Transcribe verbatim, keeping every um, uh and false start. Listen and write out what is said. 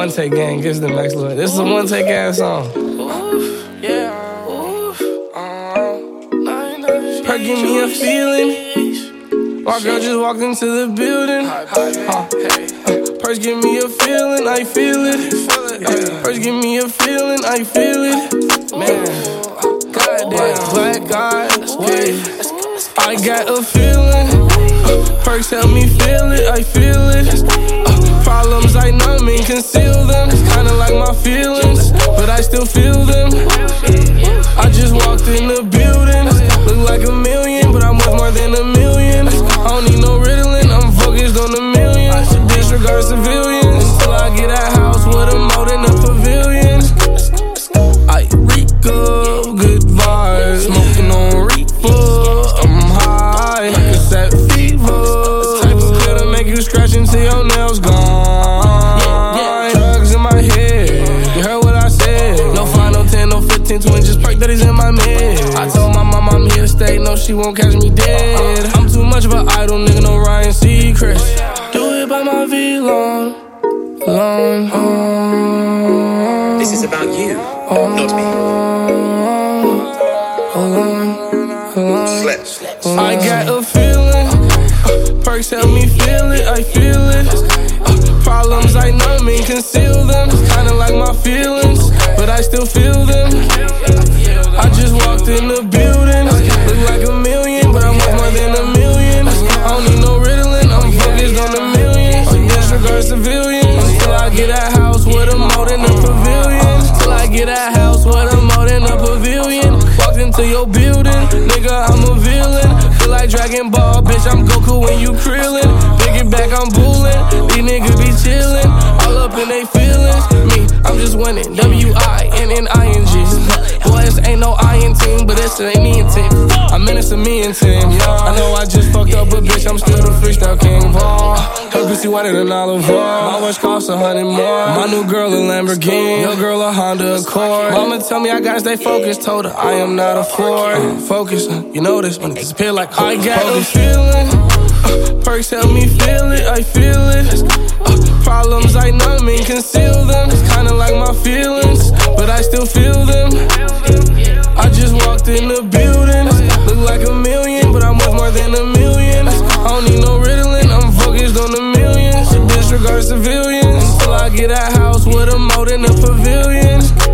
one take gang gets the next level. This is a one take ass song. Oof, yeah. Oof, uh, Her give me a feeling. My girl just walked into the building. Uh, Purse give me a feeling, I feel it. Uh, Purse give me a feeling, I feel it. Man, goddamn, black eyes, yeah. I got a feeling. Uh, Perks help me feel it, I feel it. Uh, problems I numb and conceal them. Kinda like my feelings, but I still feel them. I just walked in the building. Look like a million, but I'm worth more than a million. I don't need no Ritalin, I'm focused on the millions. Disregard civilians until I get a house with a moat in the pavilion. I reek of good vibes, smoking on reefer. I'm high, like a set fever. The type of pill to make you scratch until your nails gone. Drugs in my head, you heard what I said. No five, no ten, no fifteen, twenty, just perk that is in my meds. I told my mom I'm here to stay, no she won't catch me dead. I'm too much of an idol, nigga, no Ryan Seacrest. Do it by my V long, long, long. This is about you, not me. I got a feeling. Uh, perks help me feel it, I feel it. Uh, problems I numb and conceal them. Kinda like my feelings, but I still feel them. I just walked in the building. Look like a million, but I'm worth more than a million. I don't need no Ritalin, I'm focused on the millions. Disregard civilians until I get a house with a moat in the pavilion. Till I get a house with a moat in the pavilion. Walked into your building, nigga, I'm a villain. Feel like Dragon Ball, bitch, I'm Goku when you krillin'. Pick it back, I'm bullin'. These niggas be chillin', all up in they feelings. Me, I'm just winning, W I N N I N G. Boys, ain't no I in team, but it's an Indian team. I'm in it's a me and team, yeah. I know I just fucked up, but bitch, I'm still the freestyle king. Ball, her pussy whiter than Olive Oil. My watch costs a hundred more. My new girl a Lamborghini, your girl a Honda Accord. Mama tell me I gotta stay focused, told her I am not a Ford. Focus, you know this when it disappear like I got a feeling. Uh, perks help me feel it, I feel it. Uh, problems I numb and conceal them. Kinda like my feelings, but I still feel them. I just walked in the building. Look like a million, but I'm worth more than a million. I don't need no Ritalin, I'm focused on the millions. Disregard civilians until I get a house with a moat in the pavilion.